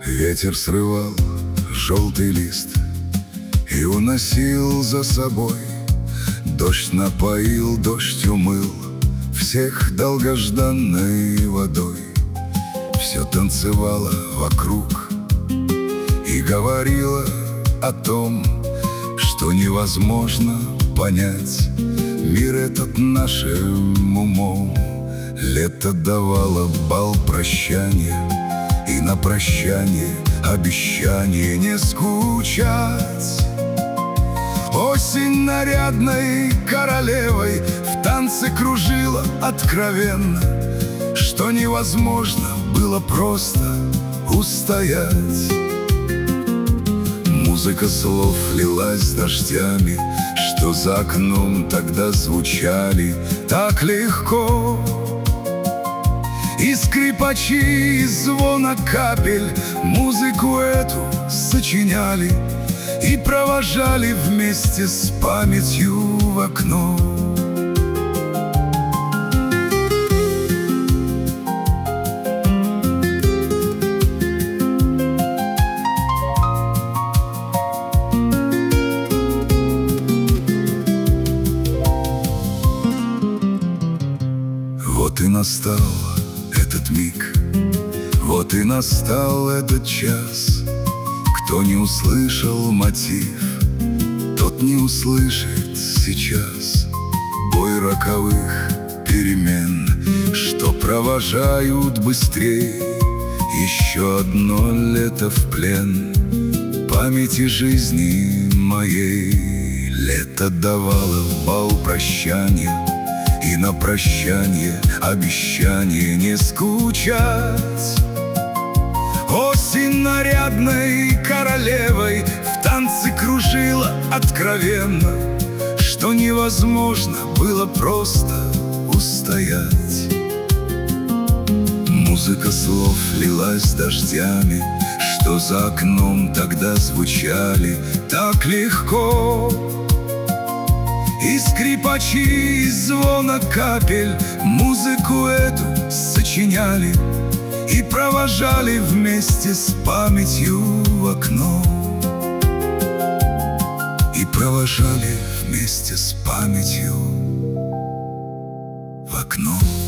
Ветер срывал желтый лист и уносил за собой. Дождь напоил, дождь умыл всех долгожданной водой. Все танцевало вокруг и говорило о том, что невозможно понять мир этот нашим умом. Лето давало бал прощания, и на прощание обещание не скучать. Осень нарядной королевой в танце кружила откровенно, что невозможно было просто устоять. Музыка слов лилась дождями, что за окном тогда звучали так легко. И скрипачи, и звона капель музыку эту сочиняли и провожали вместе с памятью в окно. Вот и настал этот миг, вот и настал этот час. Кто не услышал мотив, тот не услышит сейчас бой роковых перемен, что провожают быстрее еще одно лето в плен памяти жизни моей. Лето давало бал прощания, и на прощание обещание не скучать. Осень нарядной королевой в танце кружила откровенно, что невозможно было просто устоять. Музыка слов лилась дождями, что за окном тогда звучали так легко. И скрипачи, и звона капель музыку эту сочиняли и провожали вместе с памятью в окно. И провожали вместе с памятью в окно.